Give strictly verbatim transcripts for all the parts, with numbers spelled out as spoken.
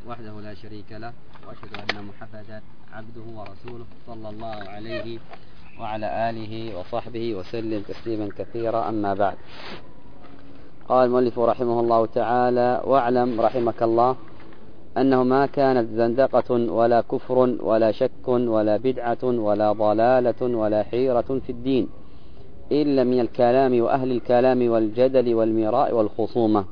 وحده لا شريك له، وأشهد أن محمدا عبده ورسوله صلى الله عليه وعلى آله وصحبه وسلم تسليما كثيرا. أما بعد، قال المؤلف رحمه الله تعالى: واعلم رحمك الله أنه ما كانت زندقة ولا كفر ولا شك ولا بدعة ولا ضلالة ولا حيرة في الدين إلا من الكلام وأهل الكلام والجدل والمراء والخصومة.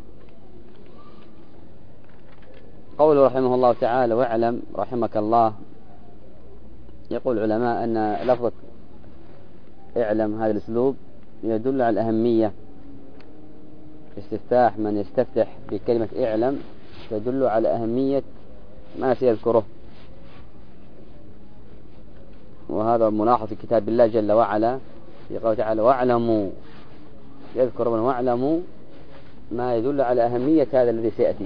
قوله رحمه الله تعالى: واعلم رحمك الله، يقول العلماء أن لفظة اعلم هذا الأسلوب يدل على الأهمية. استفتاح من يستفتح بكلمة اعلم تدل على أهمية ما سيذكره، وهذا ملاحظ في كتاب الله جل وعلا في قوله تعالى: واعلموا، يذكر من واعلموا ما يدل على أهمية هذا الذي سيأتي.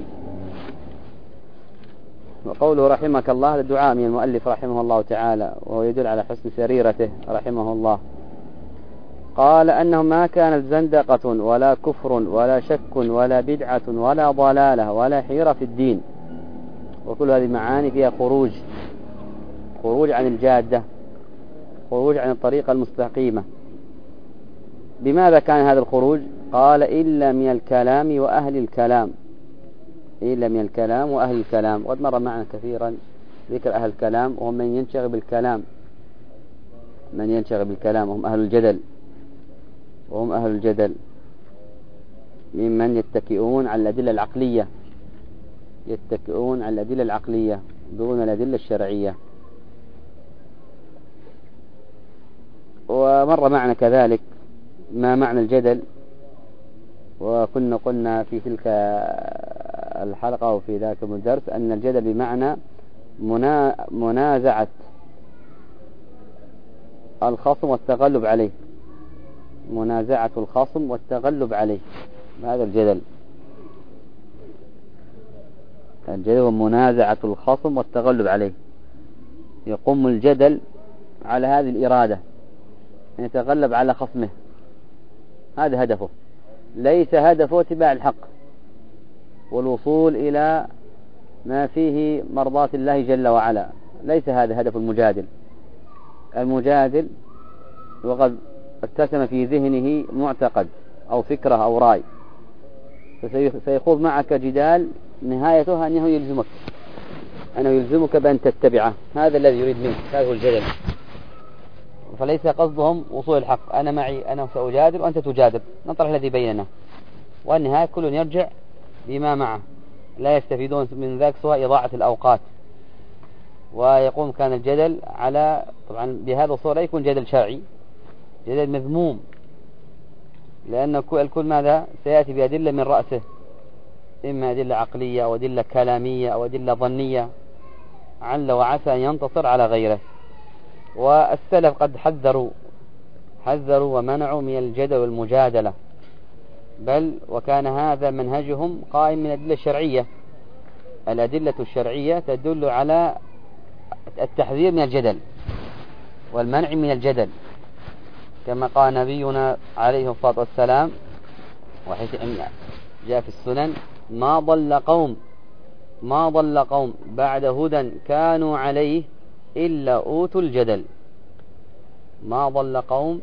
وقوله رحمك الله هذا الدعاء من المؤلف رحمه الله تعالى، وهو يدل على حسن سريرته رحمه الله. قال أنه ما كانت زندقة ولا كفر ولا شك ولا بدعة ولا ضلالة ولا حيرة في الدين. وكل هذه معاني فيها خروج خروج عن الجادة، خروج عن الطريقة المستقيمة. بماذا كان هذا الخروج؟ قال: إلا من الكلام وأهل الكلام، إلا من الكلام وأهل الكلام. وقد مر معنا كثيرا ذكر أهل الكلام، وهم من ينشغل بالكلام من ينشغل بالكلام وهم أهل الجدل وهم أهل الجدل ممن يتكئون على الأدلة العقلية يتكئون على الأدلة العقلية دون الأدلة الشرعية. ومر معنا كذلك ما معنى الجدل، وكنا قلنا في تلك الحلقة وفي ذاك الدرس أن الجدل بمعنى منازعة الخصم والتغلب عليه منازعة الخصم والتغلب عليه هذا الجدل. الجدل هو منازعة الخصم والتغلب عليه. يقوم الجدل على هذه الإرادة أن يتغلب على خصمه، هذا هدفه، ليس هدفه اتباع الحق والوصول إلى ما فيه مرضاة الله جل وعلا. ليس هذا هدف المجادل. المجادل وقد ارتسم في ذهنه معتقد أو فكرة أو رأي، فسيخوض معك جدال نهايتها أنه يلزمك أنه يلزمك بأن تتبعه. هذا الذي يريد منك، هذا هو الجدل. فليس قصدهم وصول الحق، أنا معي أنا سأجادل وأنت تجادل، نطرح الذي بيننا، والنهاية كل يرجع بما معه، لا يستفيدون من ذلك سواء إضاعة الأوقات. ويقوم كان الجدل على طبعا بهذا الصورة يكون جدل شرعي، جدل مذموم، لأن الكل ماذا سيأتي بأدلة من رأسه، إما أدلة عقلية أو أدلة كلامية أو أدلة ظنية، عل وعسى أن ينتصر على غيره. والسلف قد حذروا حذروا ومنعوا من الجدل والمجادلة، بل وكان هذا منهجهم قائم من الأدلة الشرعية. الأدلة الشرعية تدل على التحذير من الجدل والمنع من الجدل، كما قال نبينا عليه الصلاة والسلام وحيث جاء في السنن: ما ضل قوم ما ضل قوم بعد هدى كانوا عليه إلا أوتوا الجدل. ما ضل قوم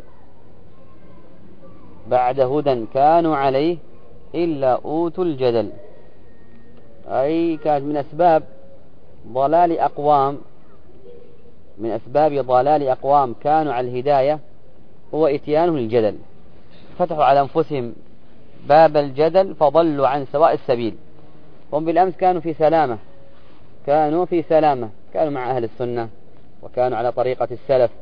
بعد هدى كانوا عليه إلا أوتوا الجدل، أي كانت من أسباب ضلال أقوام من أسباب ضلال أقوام كانوا على الهداية هو إتيانهم الجدل، فتحوا على أنفسهم باب الجدل فضلوا عن سواء السبيل. هم بالأمس كانوا في سلامة كانوا في سلامة كانوا مع أهل السنة وكانوا على طريقة السلف،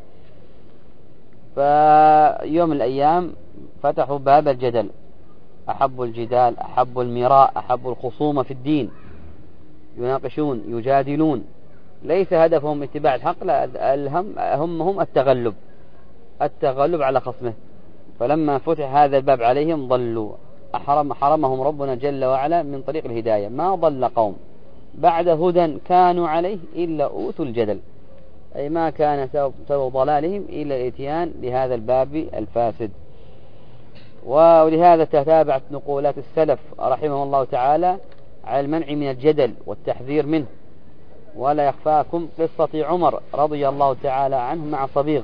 فيوم الأيام فتحوا باب الجدل، أحبوا الجدال، أحبوا المراء، أحبوا الخصومة في الدين، يناقشون يجادلون، ليس هدفهم اتباع الحق، لا، الهم همهم التغلب التغلب على خصمه. فلما فتح هذا الباب عليهم ضلوا، أحرم حرمهم ربنا جل وعلا من طريق الهداية. ما ضل قوم بعد هدى كانوا عليه إلا أوتوا الجدل، أي ما كان سبب ضلالهم إلا الاتيان لهذا الباب الفاسد. ولهذا تتابعت نقولات السلف رحمه الله تعالى على المنع من الجدل والتحذير منه. ولا يخفاكم قصة عمر رضي الله تعالى عنه مع صبيغ،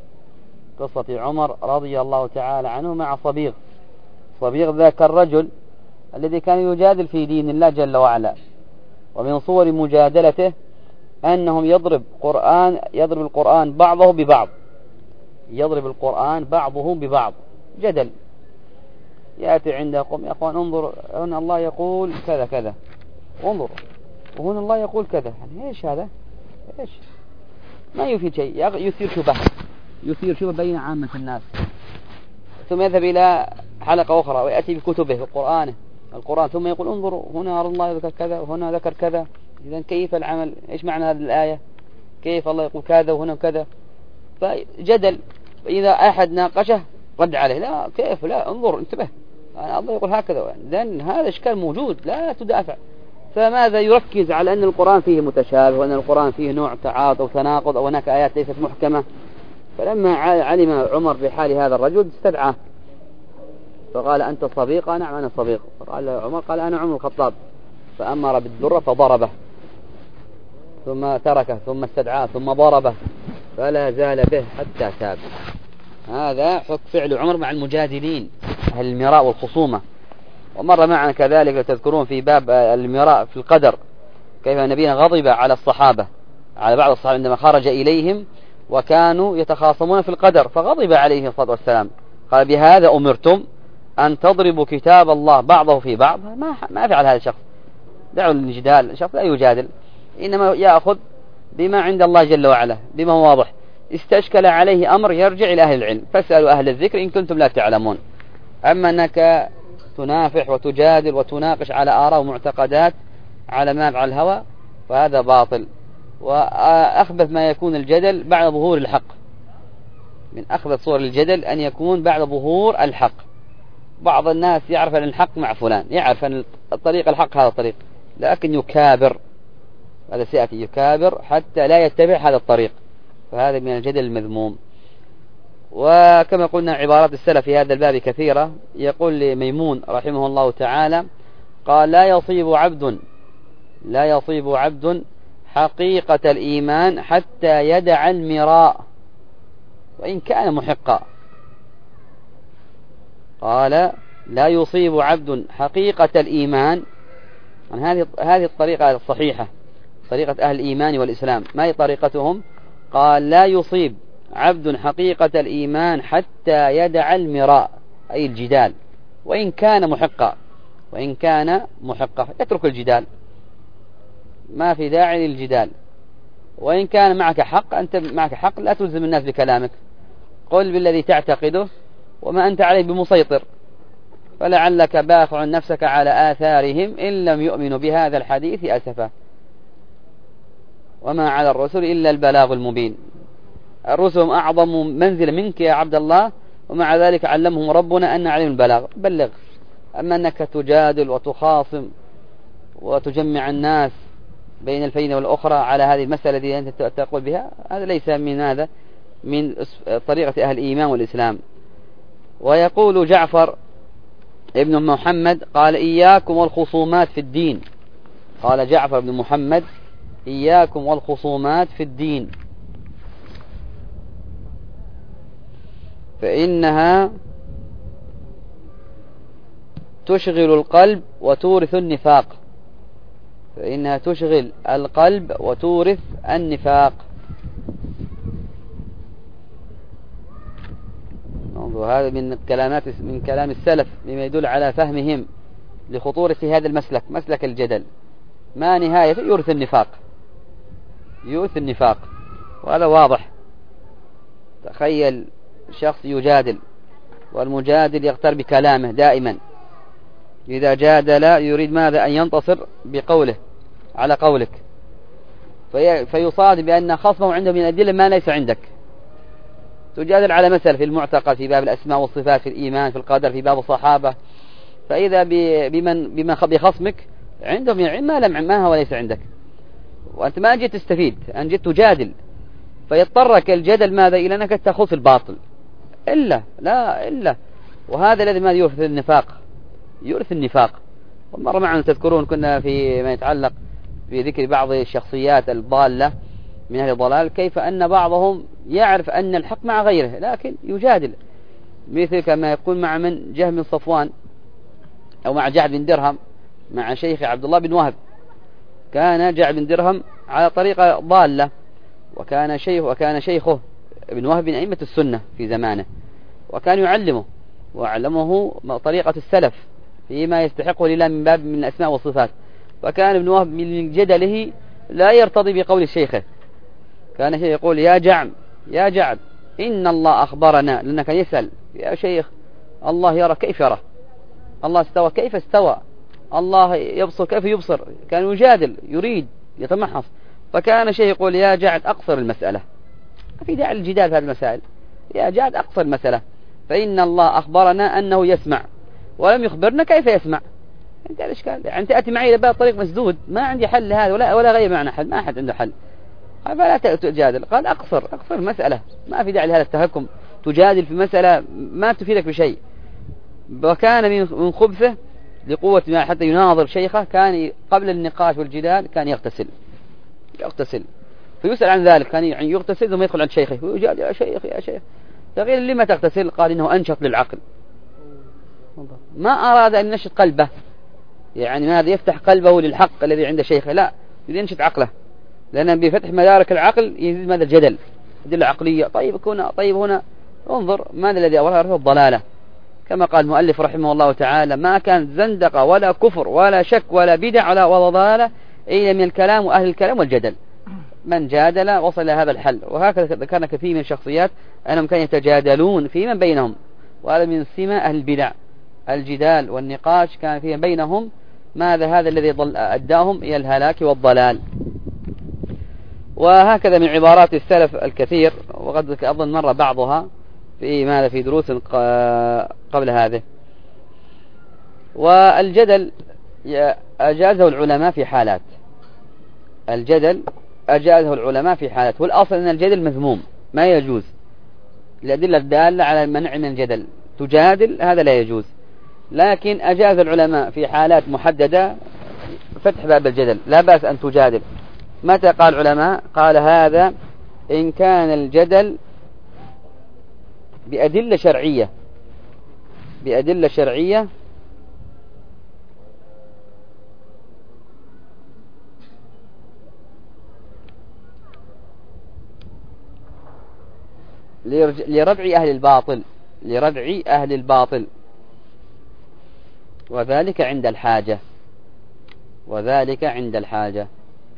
قصة عمر رضي الله تعالى عنه مع صبيغ. صبيغ ذاك الرجل الذي كان يجادل في دين الله جل وعلا، ومن صور مجادلته أنهم يضرب قرآن يضرب القرآن بعضه ببعض، يضرب القرآن بعضه ببعض جدل. يأتي عندكم يا أخوان انظر هنا الله يقول كذا كذا، انظر وهنا الله يقول كذا، يعني إيش هذا؟ إيش ما يفيد شيء، يثير شبه يثير شبه بين عامة الناس. ثم يذهب إلى حلقة أخرى ويأتي بكتبه القرآن القرآن ثم يقول انظروا هنا الله ذكر كذا وهنا ذكر كذا، إذن كيف العمل؟ إيش معنى هذه الآية؟ كيف الله يقول كذا وهنا كذا؟ فجدل. إذا أحد ناقشه رد عليه، لا كيف، لا انظر انتبه الله يقول هكذا، لأن هذا إشكال موجود لا تدافع. فماذا يركز على أن القرآن فيه متشابه وأن القرآن فيه نوع تعارض أو تناقض أو هناك آيات ليست محكمة. فلما علم عمر بحال هذا الرجل استدعاه فقال أنت صبيق؟ نعم أنا صبيق. قال عمر قال أنا عمر الخطاب، فأمر بالدرة فضربه ثم تركه ثم استدعاه ثم ضربه فلا زال به حتى تاب. هذا حكم فعل عمر مع المجادلين أهل المراء والخصومة. ومر معنا كذلك لو تذكرون في باب المراء في القدر كيف النبي غضب على الصحابة على بعض الصحابة عندما خرج إليهم وكانوا يتخاصمون في القدر، فغضب عليه الصلاة والسلام قال بهذا أمرتم أن تضربوا كتاب الله بعضه في بعض؟ ما ما فعل هذا الشخص، دعوا الجدال، الشخص لا يجادل إنما يأخذ بما عند الله جل وعلا بما هو واضح. استشكل عليه أمر يرجع إلى أهل العلم فاسألوا أهل الذكر إن كنتم لا تعلمون. أما أنك تنافح وتجادل وتناقش على آراء ومعتقدات على ما على الهوى فهذا باطل. وأخبث ما يكون الجدل بعد ظهور الحق، من أخبث صور الجدل أن يكون بعد ظهور الحق. بعض الناس يعرف أن الحق مع فلان، يعرف أن الطريق الحق هذا الطريق، لكن يكابر، هذا سيأتي يكابر حتى لا يتبع هذا الطريق، فهذا من الجدل المذموم. وكما قلنا عبارات السلف في هذا الباب كثيرة. يقول لميمون رحمه الله تعالى قال لا يصيب عبد لا يصيب عبد حقيقة الإيمان حتى يدع المراء وإن كان محقا. قال لا يصيب عبد حقيقة الإيمان، يعني هذه هذه الطريقة الصحيحة، طريقة أهل الإيمان والإسلام. ما هي طريقتهم؟ قال لا يصيب عبد حقيقة الإيمان حتى يدع المراء أي الجدال وإن كان محقا، وإن كان محقا يترك الجدال، ما في داعي للجدال. وإن كان معك حق، أنت معك حق لا تلزم الناس بكلامك، قل بالذي تعتقده وما أنت عليه بمسيطر، فلعلك باخع نفسك على آثارهم إن لم يؤمنوا بهذا الحديث أسفا، وما على الرسل إلا البلاغ المبين. الرسل أعظم منزل منك يا عبد الله، ومع ذلك علمهم ربنا أن عليهم البلاغ، بلغ. أما أنك تجادل وتخاصم وتجمع الناس بين الفينة والأخرى على هذه المسألة التي أنت تقول بها، هذا ليس من هذا من طريقة أهل الإيمان والإسلام. ويقول جعفر ابن محمد قال إياكم والخصومات في الدين. قال جعفر بن محمد إياكم والخصومات في الدين فإنها تشغل القلب وتورث النفاق فإنها تشغل القلب وتورث النفاق. وهذا من كلامات من كلام السلف مما يدل على فهمهم لخطورة هذا المسلك، مسلك الجدل ما نهاية يورث النفاق، يورث النفاق. وهذا واضح. تخيل شخص يجادل والمجادل يغتر بكلامه دائما، إذا جادل يريد ماذا؟ أن ينتصر بقوله على قولك، في فيصاد بأن خصمه عنده من الأدلة ما ليس عندك. تجادل على مسألة في المعتقد في باب الأسماء والصفات، في الإيمان، في القدر، في باب الصحابة، فإذا بمن بمن بخصمك عندهم من العلم ما لم ما هو ليس عندك، وأنت ما جيت تستفيد، أنت جيت تجادل، فيضطرك الجدل ماذا؟ إلى أنك تأخذ في الباطل إلا لا إلا. وهذا الذي ما يورث النفاق، يورث النفاق. مرة معنا تذكرون كنا في ما يتعلق بذكر بعض الشخصيات الضالة من أهل الضلال، كيف أن بعضهم يعرف أن الحق مع غيره لكن يجادل، مثل كما يكون مع من جهم بن صفوان أو مع جعد بن درهم مع شيخ عبد الله بن وهب. كان جعد بن درهم على طريقة ضالة، وكان شيخ وكان شيخه ابن وهب من أئمة السنة في زمانه، وكان يعلمه وعلمه طريقة السلف فيما يستحقه لله من باب من الأسماء والصفات. فكان ابن وهب من جدله لا يرتضي بقول شيخه، كان شيخ يقول يا جعم يا جعد إن الله أخبرنا، لأنه كان يسأل يا شيخ الله يرى كيف يرى، الله استوى كيف استوى، الله يبصر كيف يبصر، كان يجادل يريد يتمحص. فكان شيخ يقول يا جعد أقصر المسألة، ما في داعي للجدال في هذه المسائل، يا جعد أقصر المسألة، فإن الله أخبرنا أنه يسمع ولم يخبرنا كيف يسمع. انت الاشكال يعني تأتي معي لباب طريق مسدود، ما عندي حل لهذا ولا ولا غير معنى حل، ما أحد عنده حل، فلا تجادل. قال أقصر أقصر المسألة، ما في داعي لهذا التهكم، تجادل في مسألة ما تفيدك بشيء. وكان من خبثه لقوة ما حتى يناظر شيخه، كان قبل النقاش والجدال كان يغتسل يغتسل فيسأل عن ذلك، كان يعني يغتسل ثم يدخل عند شيخه ويجادل يا شيخ يا شيخ. فقيل لما تغتسل؟ قال إنه أنشط للعقل، ما أراد أن ينشط قلبه، يعني ماذا يفتح قلبه للحق الذي عند شيخه، لا ينشط عقله، لأن بفتح مدارك العقل يزيد ماذا الجدل، أدلة عقلية. طيب هنا طيب هنا انظر ماذا الذي أورثه الضلالة، كما قال المؤلف رحمه الله تعالى ما كان زندقة ولا كفر ولا شك ولا بدع ولا ضلالة إلا من الكلام وأهل الكلام والجدل، من جادل وصل إلى هذا الحل. وهكذا كان كثير من الشخصيات أنهم كانوا يتجادلون فيما بينهم، وهذا من سمة أهل البدع، الجدال والنقاش كان فيما بينهم، ماذا هذا الذي أداهم إلى الهلاك والضلال. وهكذا من عبارات السلف الكثير، وقد أظن مر بعضها في ماذا في دروس قبل هذه. والجدل أجازه العلماء في حالات، الجدل أجازه العلماء في حالات، والأصل أن الجدل مذموم ما يجوز، الأدلة الدالة على المنع من الجدل تجادل هذا لا يجوز، لكن أجاز العلماء في حالات محددة فتح باب الجدل، لا بأس أن تجادل. متى قال العلماء؟ قال هذا إن كان الجدل بأدلة شرعية بأدلة شرعية لردع أهل الباطل لردع أهل الباطل وذلك عند الحاجة وذلك عند الحاجة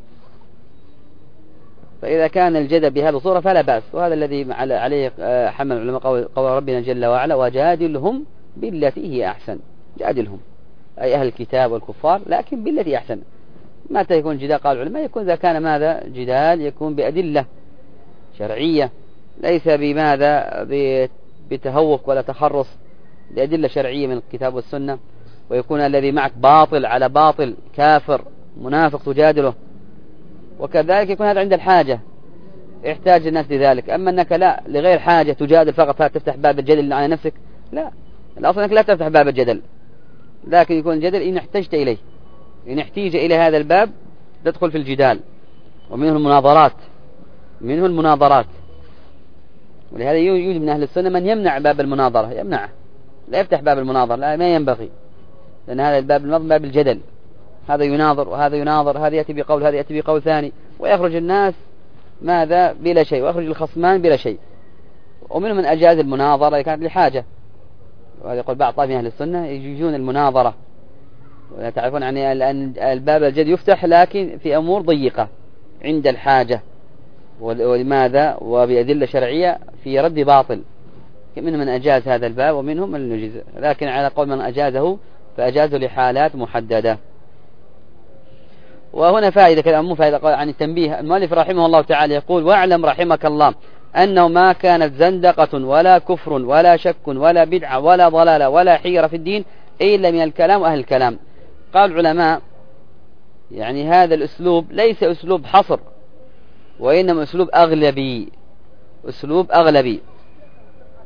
فإذا كان الجدل بهذه الصورة فلا بأس، وهذا الذي عليه حمل العلماء قول ربنا جل وعلا وجادلهم بالتي هي أحسن. جادلهم أي أهل الكتاب والكفار لكن بالتي أحسن. متى يكون جدال قال العلماء؟ يكون إذا كان ماذا جدال يكون بأدلة شرعية، ليس بماذا بتهوك ولا تخرص، بأدلة شرعية من الكتاب والسنة، ويكون الذي معك باطل على باطل كافر منافق تجادله، وكذلك يكون هذا عند الحاجة يحتاج الناس لذلك. أما أنك لا لغير حاجة تجادل فقط تفتح باب الجدل على نفسك، لا، الأصل أنك لا تفتح باب الجدل، لكن يكون الجدل إن احتجت إليه، إن احتيج إلى هذا الباب تدخل في الجدال، ومنه المناظرات منه المناظرات ولهذا يوجد من أهل السنة من يمنع باب المناظرة، يمنعه، لا يفتح باب المناظرة، لا ما ينبغي، لأن هذا الباب المناظرة باب الجدل، هذا يناظر وهذا يناظر، هذا يأتي بقول هذا يأتي بقول ثاني، ويخرج الناس ماذا بلا شيء، ويخرج الخصمان بلا شيء. ومنهم من أجاز المناظرة كانت لحاجة، وهذا يقول بعض طائفة من أهل السنة يجوزون المناظرة، ولا تعرفون يعني أن الباب الجد يفتح لكن في أمور ضيقة عند الحاجة، ولماذا وبأدلة شرعية في رد باطل. منهم من أجاز هذا الباب ومنهم من يجوز، لكن على قول من أجازه فأجازه لحالات محددة. وهنا فائدة كلام مو فائدة عن التنبيه. المؤلف رحمه الله تعالى يقول واعلم رحمك الله أنه ما كانت زندقة ولا كفر ولا شك ولا بدعة ولا ضلالة ولا حيرة في الدين إلا من الكلام وأهل الكلام. قال العلماء يعني هذا الأسلوب ليس أسلوب حصر، وإنما أسلوب أغلبي أسلوب أغلبي.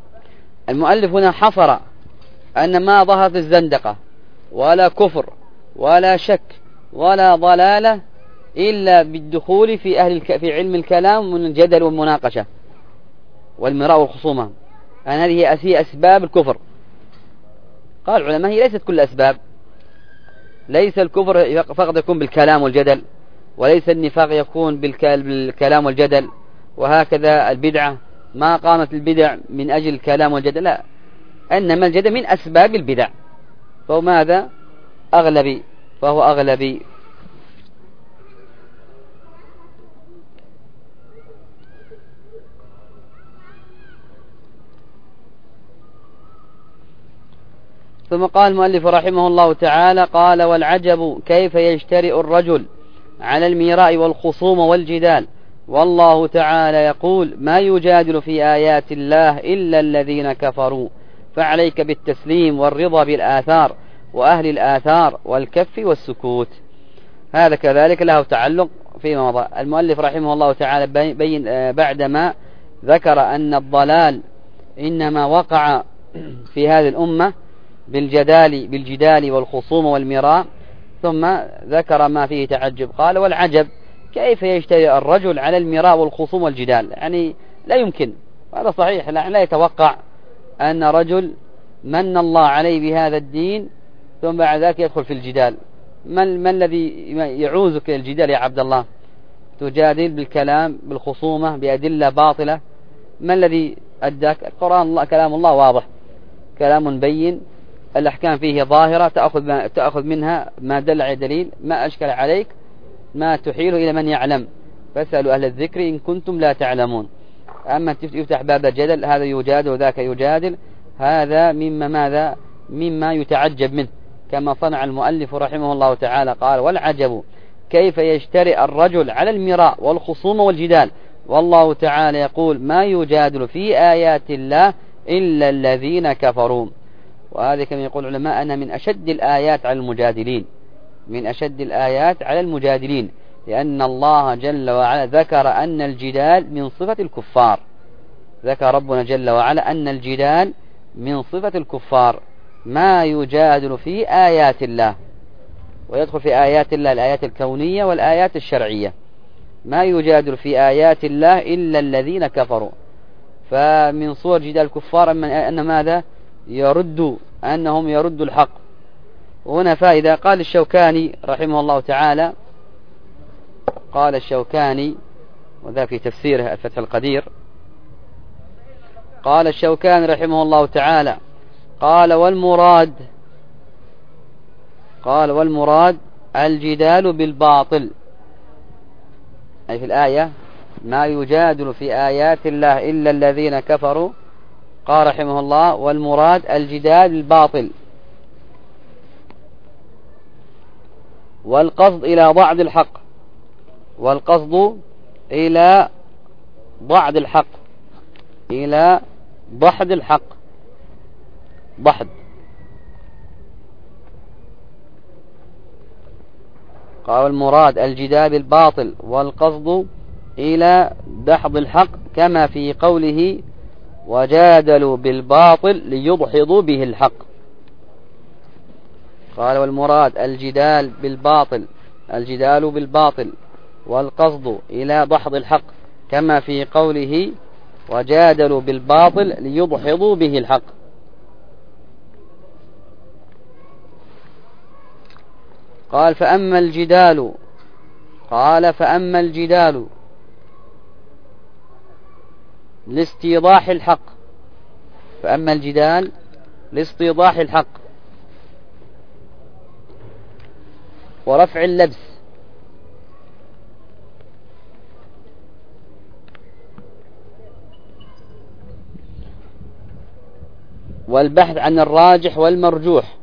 المؤلف هنا حصر أن ما ظهرت الزندقة ولا كفر ولا شك ولا ضلالة إلا بالدخول في أهل الك... في علم الكلام من الجدل والمناقشة والمراء والخصومة، أن هذه هي أسباب الكفر. قال العلماء هي ليست كل أسباب، ليس الكفر فقط يكون بالكلام والجدل، وليس النفاق يكون بالكلام والجدل، وهكذا البدعة ما قامت البدع من أجل الكلام والجدل، لا، إنما الجدل من أسباب البدع، فهو ماذا؟ أغلبي، فهو أغلبي. ثم قال المؤلف رحمه الله تعالى: قال: والعجب كيف يجترئ الرجل على الميراء والخصوم والجدال، والله تعالى يقول: ما يجادل في آيات الله إلا الذين كفروا، فعليك بالتسليم والرضا بالآثار وأهل الآثار والكف والسكوت. هذا كذلك له تعلق فيما مضى. المؤلف رحمه الله تعالى بين بعدما ذكر أن الضلال إنما وقع في هذه الأمة بالجدال بالجدال والخصوم والمراء، ثم ذكر ما فيه تعجب. قال: والعجب كيف يجترئ الرجل على المراء والخصوم والجدال، يعني لا يمكن، هذا صحيح، لا يتوقع أن رجل من الله عليه بهذا الدين ثم بعد ذلك يدخل في الجدال. من, من الذي يعوزك الجدال يا عبد الله؟ تجادل بالكلام بالخصومة بأدلة باطلة، ما الذي أداك؟ القرآن الله كلام الله واضح، كلام بين، الأحكام فيه ظاهرة، تأخذ, ما تأخذ منها ما دل على دليل، ما أشكل عليك ما تحيله إلى من يعلم، فاسألوا أهل الذكر إن كنتم لا تعلمون. أما يفتح باب الجدل، هذا يجادل وذاك يجادل، هذا مما ماذا مما يتعجب منه، كما صنع المؤلف رحمه الله تعالى. قال: والعجب كيف يجترئ الرجل على المراء والخصوم والجدال، والله تعالى يقول: ما يجادل في آيات الله إلا الذين كفروا. وهذا كما يقول العلماء أن من أشد الآيات على المجادلين، من أشد الآيات على المجادلين، لأن الله جل وعلا ذكر أن الجدال من صفة الكفار، ذكر ربنا جل وعلا أن الجدال من صفة الكفار، ما يجادل في آيات الله، ويدخل في آيات الله الآيات الكونية والآيات الشرعية، ما يجادل في آيات الله إلا الذين كفروا. فمن صور جدال الكفار أن ماذا يرد أنهم يردوا الحق. وهنا فائدة. قال الشوكاني رحمه الله تعالى، قال الشوكاني وذا في تفسيره الفتح القدير، قال الشوكاني رحمه الله تعالى: قال: والمراد قال والمراد الجدال بالباطل، أي في الآية ما يجادل في آيات الله إلا الذين كفروا. قال رحمه الله: والمراد الجدال بالباطل، والقصد إلى ضعد الحق، والقصد إلى ضعد الحق، إلى ضحد الحق، ضحد. قال: المراد الجدال بالباطل، والقصد إلى دحض الحق، كما في قوله: وجادلوا بالباطل ليدحضوا به الحق. قال: والمراد الجدال بالباطل، الجدال بالباطل، والقصد إلى دحض الحق، كما في قوله: وجادلوا بالباطل ليدحضوا به الحق. قال: فأما الجدال قال فأما الجدال لاستيضاح الحق، فأما الجدال لاستيضاح الحق ورفع اللبس، والبحث عن الراجح والمرجوح،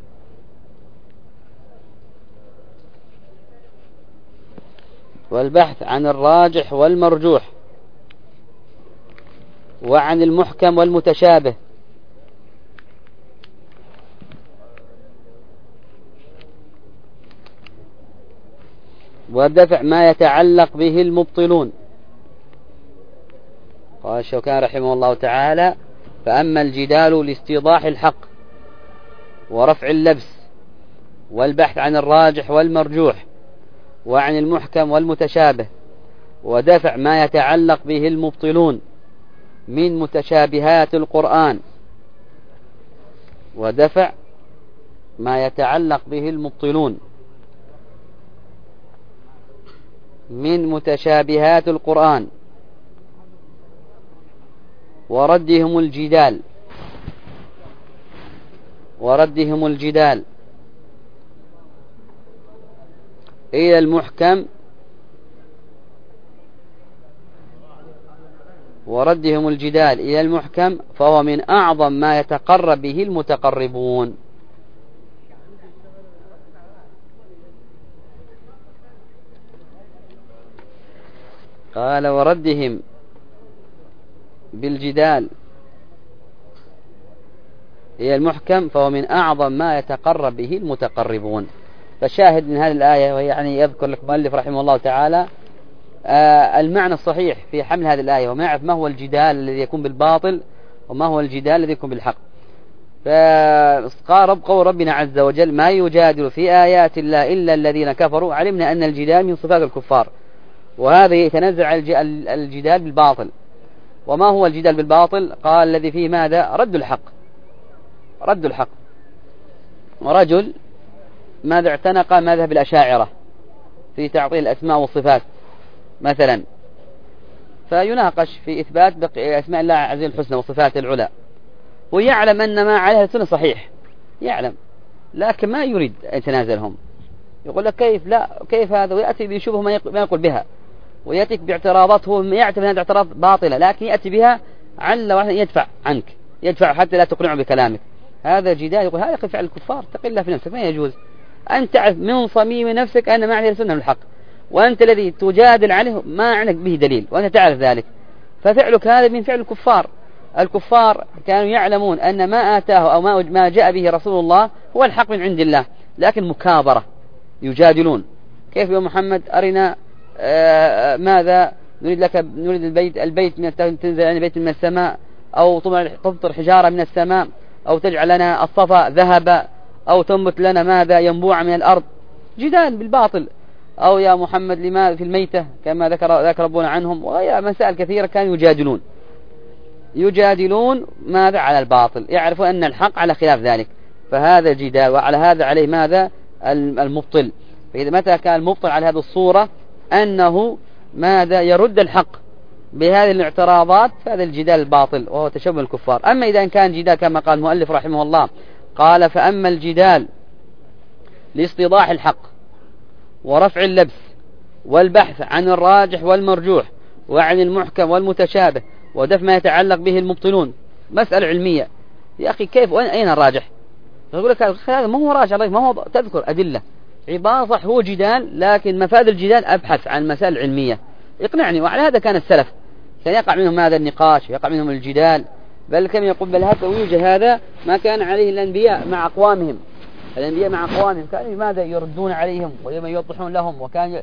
والبحث عن الراجح والمرجوح وعن المحكم والمتشابه، ودفع ما يتعلق به المبطلون. قال الشوكاني رحمه الله تعالى: فأما الجدال لاستيضاح الحق ورفع اللبس والبحث عن الراجح والمرجوح وعن المحكم والمتشابه ودفع ما يتعلق به المبطلون من متشابهات القرآن ودفع ما يتعلق به المبطلون من متشابهات القرآن وردهم الجدال وردهم الجدال إلى المحكم وردهم الجدال إلى المحكم فهو من أعظم ما يتقرب به المتقربون. قال وردهم بالجدال إلى المحكم فهو من أعظم ما يتقرب به المتقربون. فشاهد من هذه الآية، ويعني يذكر لك مؤلف رحمه الله تعالى آه المعنى الصحيح في حمل هذه الآية، وما يعرف ما هو الجدال الذي يكون بالباطل وما هو الجدال الذي يكون بالحق. فقال رب قول ربنا عز وجل ما يجادل في آيات الله إلا الذين كفروا. علمنا أن الجدال من صفات الكفار، وهذا يتنزع الجدال بالباطل. وما هو الجدال بالباطل؟ قال الذي فيه ماذا؟ رد الحق رد الحق ورجل ماذا اعتنق مذهب الأشاعرة في تعطيل الأسماء والصفات مثلا، فيناقش في إثبات أسماء الله عز وجل الحسنى وصفات العلى، ويعلم أن ما عليه السنة صحيح، يعلم، لكن ما يريد أن يتنازلهم. يقول لك كيف لا كيف هذا، ويأتي بشبه ما يقول بها، ويأتيك باعتراضات هو يعتبر هذه الاعتراض باطلة، لكن يأتي بها عل واحد يدفع عنك، يدفع حتى لا تقنعه بكلامك. هذا جدال. يقول هذا فعل الكفار، تقل الله في نفسك، ما يجوز. أنت تعرف من صميم نفسك أن ما عليه السنة الحق، وأنت الذي تجادل عليه ما عندك به دليل، وأنت تعرف ذلك، ففعلك هذا من فعل الكفار. الكفار كانوا يعلمون أن ما آتاه أو ما جاء به رسول الله هو الحق من عند الله، لكن مكابرة يجادلون. كيف يا محمد أرنا آه ماذا نريد لك، نريد البيت البيت من تنزل عن بيت من السماء، أو تمطر حجارة من السماء، أو تجعل لنا الصفا ذهبا، أو تنبت لنا ماذا ينبوع من الأرض. جدال بالباطل. أو يا محمد لماذا في الميتة كما ذكر ذكر ربنا عنهم، وغير مسائل كثيرة كانوا يجادلون يجادلون ماذا على الباطل، يعرفون أن الحق على خلاف ذلك. فهذا جدال، وعلى هذا عليه ماذا المبطل. فإذا متى كان المبطل على هذه الصورة أنه ماذا يرد الحق بهذه الاعتراضات، فهذا الجدال الباطل وهو تشبه الكفار. أما إذا كان جدال كما قال المؤلف رحمه الله، قال فأما الجدال لاستيضاح الحق ورفع اللبس والبحث عن الراجح والمرجوح وعن المحكم والمتشابه ودفع ما يتعلق به المبطلون، مسألة علمية يا أخي، كيف أين الراجح؟ يقول لك هذا ما هو راجح، ما هو تذكر أدلة عبارة صح، هو جدال، لكن مفاد الجدال أبحث عن مسائل علمية يقنعني. وعلى هذا كان السلف، كان يقع منهم هذا النقاش، يقع منهم الجدال، بل كم يقول بل هذا ويوجد هذا ما كان عليه الأنبياء مع أقوامهم. الأنبياء مع أقوامهم كانوا ماذا يردون عليهم ويوضحون لهم، وكان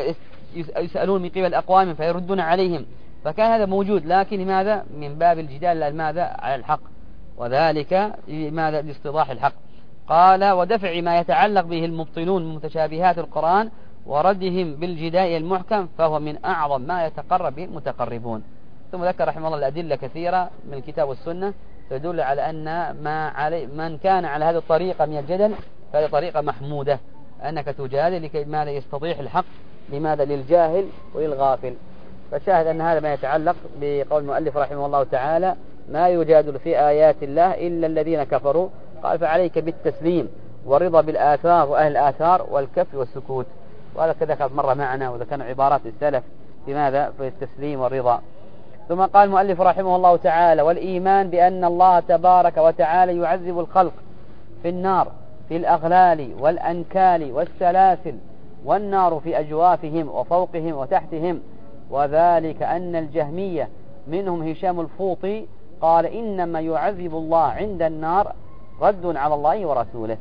يسألون من قبل أقوامهم فيردون عليهم، فكان هذا موجود، لكن لماذا؟ من باب الجدال ماذا على الحق، وذلك لماذا؟ لاستيضاح الحق. قال ودفع ما يتعلق به المبطلون من متشابهات القرآن وردهم بالجدال المحكم فهو من أعظم ما يتقرب به المتقربون. ثم ذكر رحمه الله الأدلة كثيرة من الكتاب والسنة تدل على أن ما علي من كان على هذه الطريقة من الجدل فهذه طريقة محمودة، أنك تجادل لكي ماذا يستطيح الحق لماذا للجاهل وللغافل. فشاهد أن هذا ما يتعلق بقول المؤلف رحمه الله تعالى ما يجادل في آيات الله إلا الذين كفروا. قال فعليك بالتسليم والرضا بالآثار وأهل الآثار والكف والسكوت. وهذا كذا مرة معنا وذكرنا عبارات السلف في ماذا في التسليم والرضا. ثم قال المؤلف رحمه الله تعالى والإيمان بأن الله تبارك وتعالى يعذب الخلق في النار في الأغلال والأنكال والسلاسل، والنار في أجوافهم وفوقهم وتحتهم، وذلك أن الجهمية منهم هشام الفوطي قال إنما يعذب الله عند النار رد على الله ورسوله.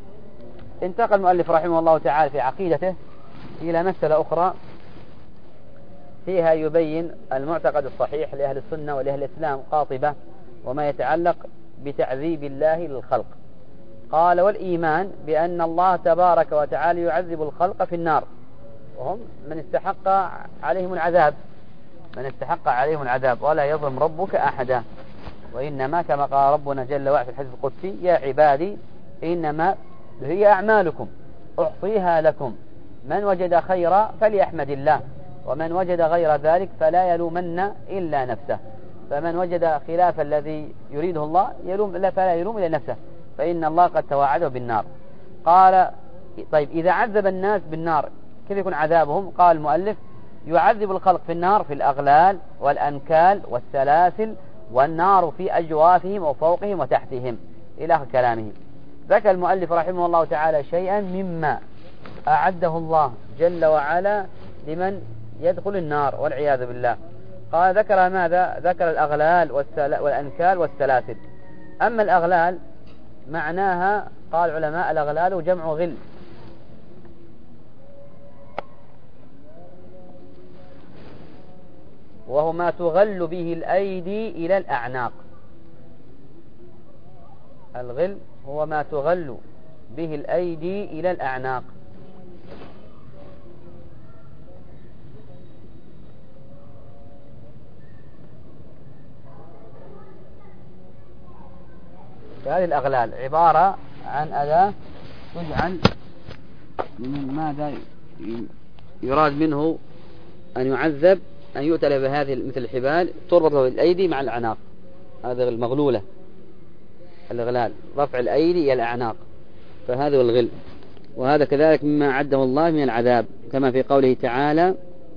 انتقل المؤلف رحمه الله تعالى في عقيدته إلى مسألة أخرى فيها يبين المعتقد الصحيح لأهل السنة ولأهل الإسلام قاطبة، وما يتعلق بتعذيب الله للخلق. قال والإيمان بأن الله تبارك وتعالى يعذب الخلق في النار، وهم من استحق عليهم العذاب من استحق عليهم العذاب ولا يظلم ربك أحدا، وإنما كما قال ربنا جل وعلا في الحديث القدسي يا عبادي إنما هي أعمالكم أحصيها لكم، من وجد خيرا فليحمد الله، ومن وجد غير ذلك فلا يلومن إلا نفسه، فمن وجد خلاف الذي يريده الله يلوم لا فلا يلوم إلا نفسه، فإن الله قد توعده بالنار. قال طيب إذا عذب الناس بالنار كيف يكون عذابهم؟ قال المؤلف يعذب الخلق في النار في الأغلال والأنكال والسلاسل، والنار في أجوافهم وفوقهم وتحتهم إلى آخر كلامه. ذكر المؤلف رحمه الله تعالى شيئا مما أعده الله جل وعلا لمن يدخل النار والعياذ بالله. قال ذكر ماذا؟ ذكر الأغلال والأنكال والسلاسل. أما الأغلال معناها قال علماء الأغلال جمع غل، وهو ما تغل به الأيدي إلى الأعناق. الغل هو ما تغل به الأيدي إلى الأعناق. هذه الأغلال عبارة عن أداة تجعل من ماذا يراد منه أن يعذب، أن يؤتى بهذه مثل الحبال تربط له الأيدي مع الأعناق، هذا المغلولة الأغلال رفع الأيدي إلى الأعناق، فهذا هو الغل. وهذا كذلك مما عده الله من العذاب كما في قوله تعالى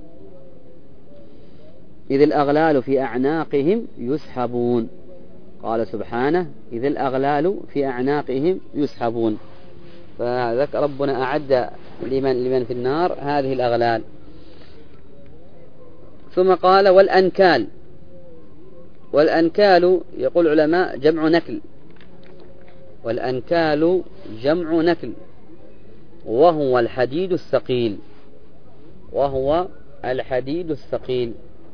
إذ الأغلال في أعناقهم يسحبون، قال سبحانه إذ الأغلال في أعناقهم يسحبون، فذكر ربنا أعد لمن, لمن في النار هذه الأغلال. ثم قال والأنكال. والأنكال يقول العلماء جمع نكل، والأنكال جمع نكل، وهو الحديد الثقيل، وهو الحديد الثقيل.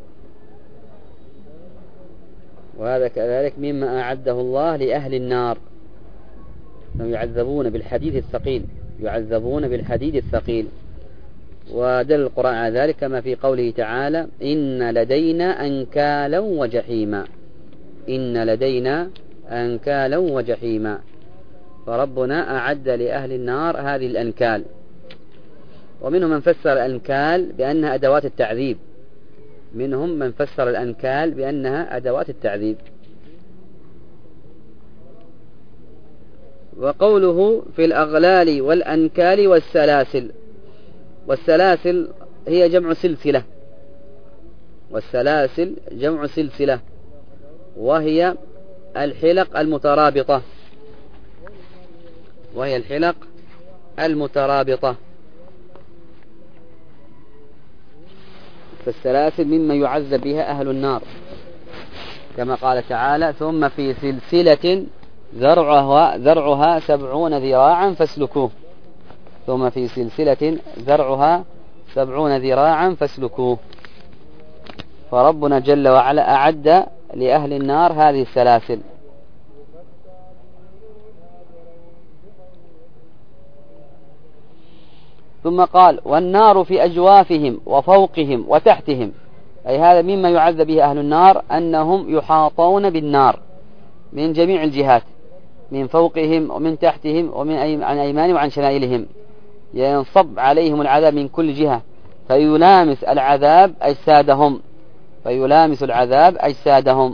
وهذا كذلك مما أعده الله لأهل النار، أنهم يعذبون بالحديد الثقيل، يعذبون بالحديد الثقيل. ودل القرآن على ذلك كما في قوله تعالى إن لدينا أنكالا وجحيما، إن لدينا أنكالا وجحيما. فربنا أعد لأهل النار هذه الأنكال. ومنهم من فسر الأنكال بأنها أدوات التعذيب، منهم من فسر الأنكال بأنها أدوات التعذيب. وقوله في الأغلال والأنكال والسلاسل، والسلاسل هي جمع سلسلة، والسلاسل جمع سلسلة، وهي الحلق المترابطة، وهي الحلق المترابطة. فالسلاسل مما يعذب بها أهل النار كما قال تعالى ثم في سلسلة ذرعها, ذرعها سبعون ذراعا فاسلكوه، ثم في سلسلة ذرعها سبعون ذراعا فاسلكوه. فربنا جل وعلا أعد لأهل النار هذه السلاسل. ثم قال والنار في أجوافهم وفوقهم وتحتهم، أي هذا مما يعذب به أهل النار أنهم يحاطون بالنار من جميع الجهات، من فوقهم ومن تحتهم ومن عن أيمانهم وعن شمائلهم، ينصب عليهم العذاب من كل جهة، فيلامس العذاب أجسادهم، فيلامس العذاب أجسادهم.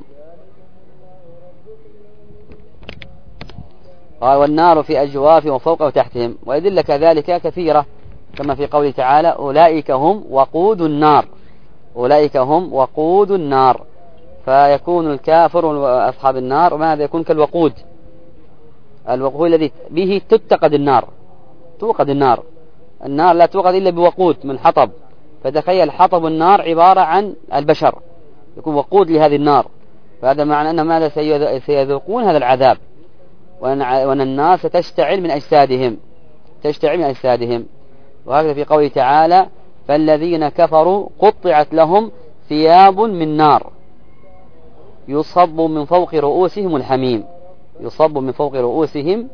قال والنار في أجوافهم وفوقهم وتحتهم. ويدل كذلك كثيرة كما في قوله تعالى أولئك هم وقود النار، أولئك هم وقود النار. فيكون الكافر وأصحاب النار ماذا يكون كالوقود، الوقود الذي به تتقد النار، توقد النار. النار لا توقد إلا بوقود من حطب، فتخيل حطب النار عبارة عن البشر، يكون وقود لهذه النار. فهذا معنى أن ماذا سيذوقون هذا العذاب، وأن النار ستشتعل من أجسادهم، تشتعل من أجسادهم. وهكذا في قوله تعالى فالذين كفروا قطعت لهم ثياب من نار يصب من فوق رؤوسهم الحميم، يصب من فوق رؤوسهم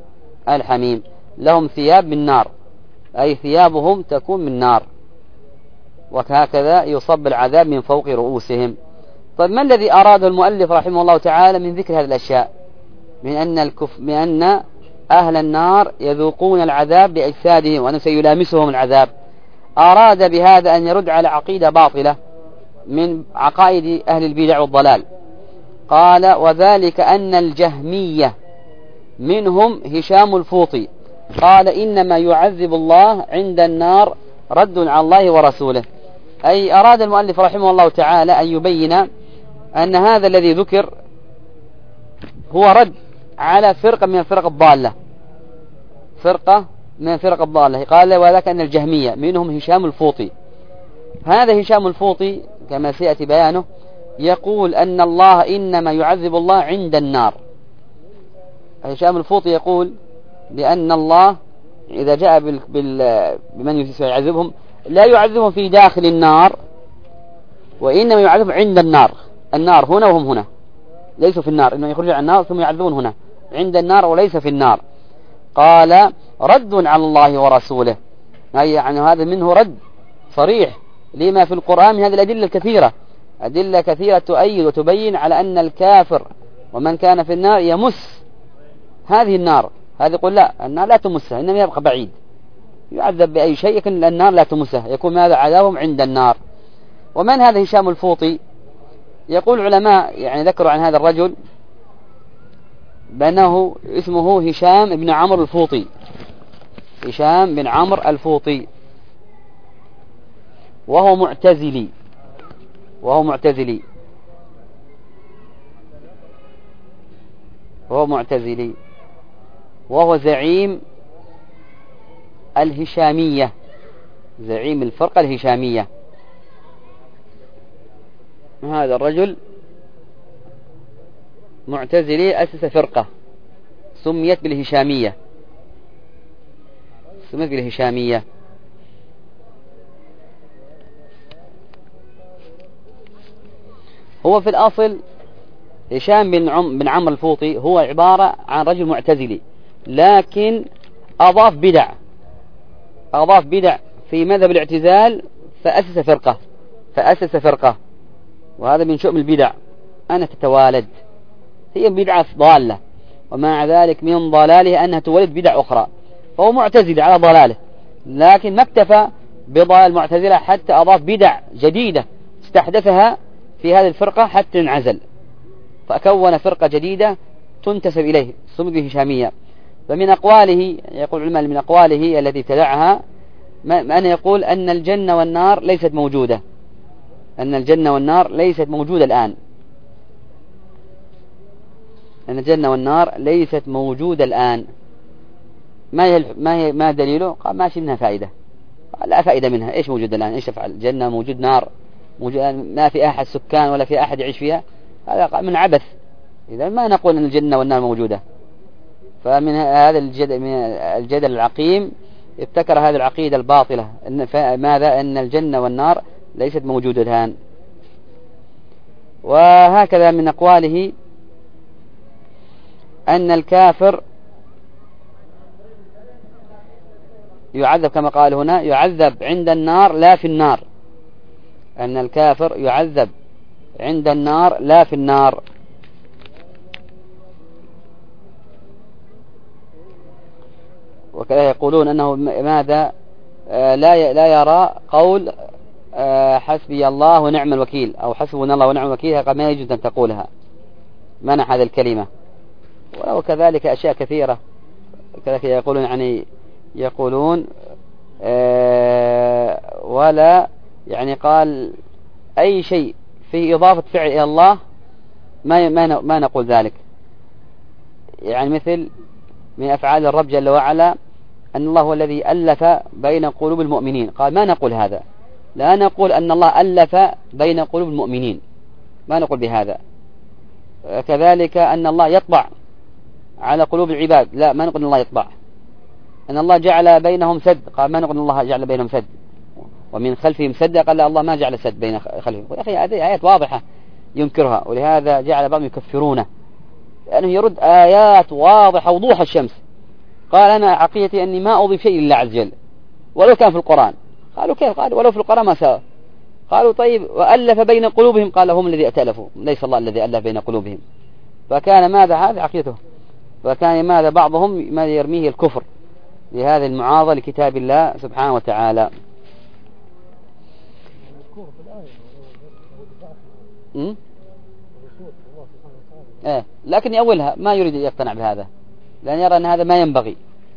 الحميم. لهم ثياب من نار، أي ثيابهم تكون من نار، وهكذا يصب العذاب من فوق رؤوسهم. طيب ما الذي أراده المؤلف رحمه الله تعالى من ذكر هذه الأشياء؟ من أن, الكف... من أن أهل النار يذوقون العذاب بأجسادهم وأنه سيلامسهم العذاب. أراد بهذا أن يرد على عقيدة باطلة من عقائد أهل البدع والضلال. قال: وذلك أن الجهمية منهم هشام الفوطي قال: إنما يعذب الله عند النار رد على الله ورسوله. أي أراد المؤلف رحمه الله تعالى أن يبين أن هذا الذي ذكر هو رد على فرقة من الفرق الضالة، فرقة من الفرق الضالة. قال: وذلك أن الجهمية منهم هشام الفوطي. هذا هشام الفوطي كما سيأتي بيانه يقول أن الله إنما يعذب الله عند النار. هشام الفوطي يقول بأن الله إذا جاء بال... بال... بمن يعذبهم لا يعذبهم في داخل النار، وإنما يعذبهم عند النار. النار هنا وهم هنا، ليسوا في النار، إنهم يخرجون عن النار ثم يعذبون هنا عند النار وليس في النار. قال: رد على الله ورسوله، أي يعني هذا منه رد صريح لما في القرآن من هذه الأدلة الكثيرة، أدلة كثيرة تؤيد وتبين على أن الكافر ومن كان في النار يمس هذه النار. هذا يقول لا، النار لا تمسه، إنما يبقى بعيد يعذب بأي شيء، لكن النار لا تمسه، يكون هذا عذابهم عند النار. ومن هذا هشام الفوطي؟ يقول علماء يعني ذكروا عن هذا الرجل بأنه اسمه هشام بن عمرو الفوطي، هشام بن عمرو الفوطي، وهو معتزلي، وهو معتزلي وهو معتزلي وهو زعيم الهشامية، زعيم الفرقة الهشامية. هذا الرجل معتزلي أسس فرقة سميت بالهشامية، سميت بالهشامية. هو في الأصل هشام بن عم بن عمرو الفوطي هو عبارة عن رجل معتزلي، لكن أضاف بدع أضاف بدع في مذهب الاعتزال فأسس فرقة فأسس فرقة وهذا من شؤم البدع أن تتوالد، هي بدعة ضالة، ومع ذلك من ضلاله أنها تولد بدع أخرى. فهو معتزل على ضلاله، لكن ما اكتفى بضلال المعتزلة حتى أضاف بدع جديدة استحدثها في هذه الفرقة حتى انعزل، فكون فرقة جديدة تنتسب إليه سمي الهشامية. فمن أقواله يقول علماء من أقواله التي ابتدعها أن يقول أن الجنة والنار ليست موجودة، أن الجنة والنار ليست موجودة الآن، أن الجنة والنار ليست موجودة الآن. ما هي ما هي ما دليله؟ قال: ما شيء منها فائدة، قال: لا فائدة منها، إيش موجود الآن؟ إيش تفعل؟ الجنة موجود، نار موجود، ما في أحد سكان ولا في أحد يعيش فيها، هذا من عبث. إذا ما نقول أن الجنة والنار موجودة. فمن هذا الجدل من الجدل العقيم ابتكر هذه العقيدة الباطلة، أن ماذا؟ أن الجنة والنار ليست موجودة الآن. وهكذا من أقواله أن الكافر يعذب كما قال هنا، يعذب عند النار لا في النار، أن الكافر يعذب عند النار لا في النار. وكذا يقولون أنه ماذا لا لا يرى قول حسبي الله ونعم الوكيل أو حسبنا الله ونعم الوكيل، قال ما يجوز أن تقولها، منع هذه الكلمة. وكذلك أشياء كثيرة كذلك يقولون يعني يقولون ولا يعني قال أي شيء فيه إضافة فعل إلى الله ما ما ما نقول ذلك، يعني مثل من أفعال الرب جل وعلا أن الله هو الذي ألف بين قلوب المؤمنين، قال ما نقول هذا، لا نقول أن الله ألف بين قلوب المؤمنين، ما نقول بهذا. كذلك أن الله يطبع على قلوب العباد، لا ما نقول أن الله يطبع. أن الله جعل بينهم سد، قال ما نقول أن الله جعل بينهم سد. ومن خلفهم سد، قال لا الله ما جعل سد بين خلفهم. يا أخي هذه آيات واضحة ينكرها، ولهذا جعل بعضهم يكفرونه، لأنه يرد آيات واضحة وضوح الشمس. قال أنا عقيدتي أني ما أضيف شيء لله عز وجل ولو كان في القرآن. قالوا كيف؟ قال ولو في القرآن ما سوى. قالوا طيب وألف بين قلوبهم، قال هم الذي ائتلفوا ليس الله الذي ألف بين قلوبهم. فكان ماذا هذا عقيدته، فكان ماذا بعضهم ما يرميه الكفر لهذه المعارضة لكتاب الله سبحانه وتعالى. م? إيه لكن يأولها ما يريد يقتنع بهذا لأن يرى أن هذا ما ينبغي.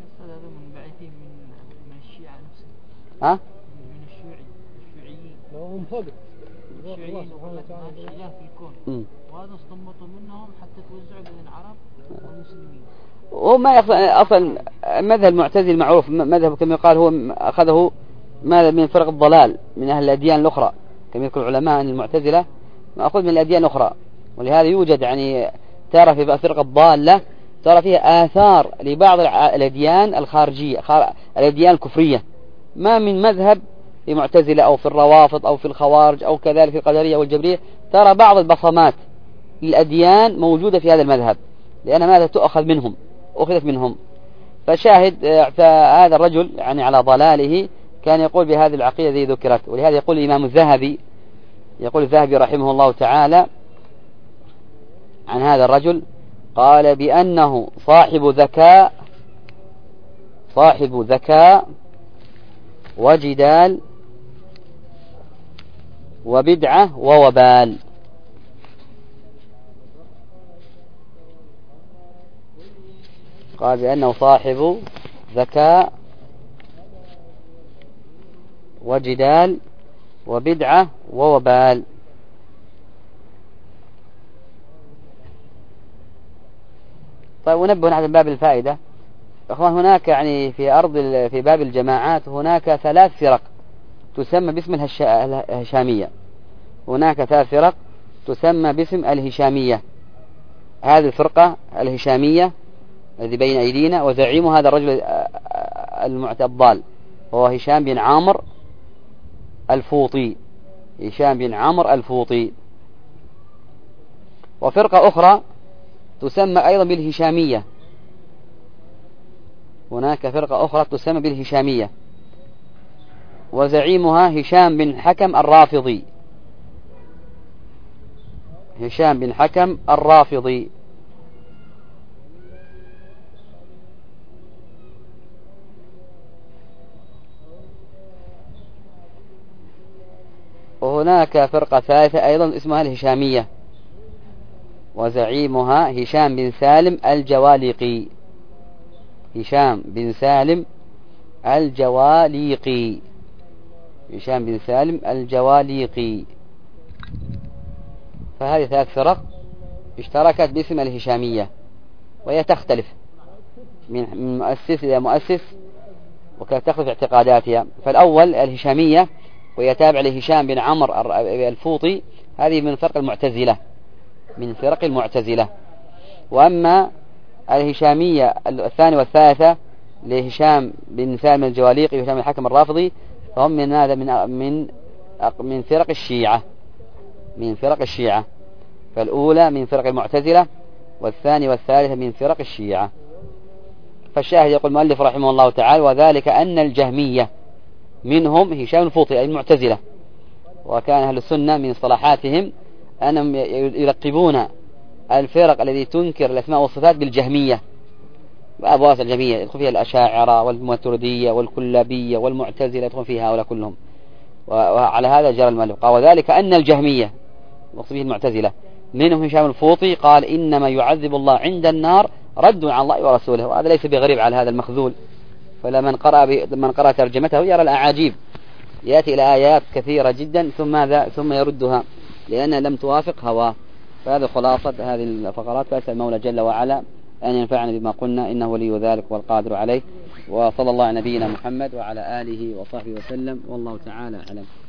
ها؟ من الشيوعي الشيوعيين هم فوق الشيوعيين الشيعة في الكون، وهذا استنبطوا منهم حتى توزعوا بين العرب والمسلمين. وما يقصد أصلا مذهب المعتزلي المعروف مذهب كما يقال هو أخذه ماذا من فرق الضلال من أهل الأديان الأخرى، كما يقول العلماء أن المعتزلة مأخذ من الأديان الأخرى، ولهذا يوجد يعني ترى في فرق الضالة ترى فيها آثار لبعض الأديان الخارجية الأديان الكفرية، ما من مذهب في معتزلة أو في الروافض أو في الخوارج أو كذلك في القدرية والجبرية ترى بعض البصمات للأديان موجودة في هذا المذهب، لأن ماذا تؤخذ منهم أخذت منهم. فشاهد هذا الرجل يعني على ضلاله كان يقول بهذه العقيدة التي ذكرت، ولهذا يقول الإمام الذهبي يقول الذهبي رحمه الله تعالى عن هذا الرجل قال بأنه صاحب ذكاء صاحب ذكاء وجدال وبدعة ووبال. قال بأنه صاحب ذكاء وجدال وبدعة ووبال. طيب ونبه على باب الفائدة أخوان، هناك يعني في أرض في باب الجماعات هناك ثلاث فرق تسمى باسم الهشامية، هناك ثلاث فرق تسمى باسم الهشامية. هذه الفرقة الهشامية الذي بين أيدينا وزعيم هذا الرجل الضال هو هشام بن عامر الفوطي، هشام بن عامر الفوطي. وفرقة أخرى تسمى أيضا بالهشامية، هناك فرقة أخرى تسمى بالهشامية وزعيمها هشام بن حكم الرافضي، هشام بن حكم الرافضي. وهناك فرقة ثالثة أيضا اسمها الهشامية وزعيمها هشام بن سالم الجواليقي، هشام بن سالم الجواليقي، هشام بن سالم الجواليقي. فهذه ثلاث فرق اشتركت باسم الهشامية، وهي تختلف من مؤسس إلى مؤسس وتختلف اعتقاداتها. فالأول الهشامية وهي تابع لهشام بن عمرو الفوطي، هذه من فرق المعتزلة من فرق المعتزلة. وأما الهشامية الثانية والثالثة لهشام بن سالم الجواليقي وهشام الحكم الرافضي فهم من هذا من من من فرق الشيعة، من فرق الشيعة. فالأولى من فرق المعتزلة والثانية والثالثة من فرق الشيعة. فالشاهد يقول المؤلف رحمه الله تعالى وذلك أن الجهمية منهم هشام الفوطي أي المعتزلة، وكان أهل السنة من صلاحاتهم أنهم يلقبون الفرق التي تنكر الأسماء والصفات بالجهمية، وأبواس الجهمية يدخل فيها الأشاعرة والماتريدية والكلابية والمعتزلة يدخل فيها هؤلاء كلهم. وعلى هذا جرى المؤلف قال وذلك أن الجهمية وصفه المعتزلة منهم هشام الفوطي قال إنما يعذب الله عند النار رد على الله ورسوله. وهذا ليس بغريب على هذا المخذول، فلمن قرأ من قرأ ترجمته يرى الأعاجيب، يأتي إلى آيات كثيرة جدا ثم ماذا ثم يردها لأنها لم توافق هواه. فهذا خلاصة هذه الفقرات. فأسأل المولى جل وعلا أن ينفعنا بما قلنا إنه ولي ذلك والقادر عليه. وصلى الله على نبينا محمد وعلى آله وصحبه وسلم، والله تعالى أعلم.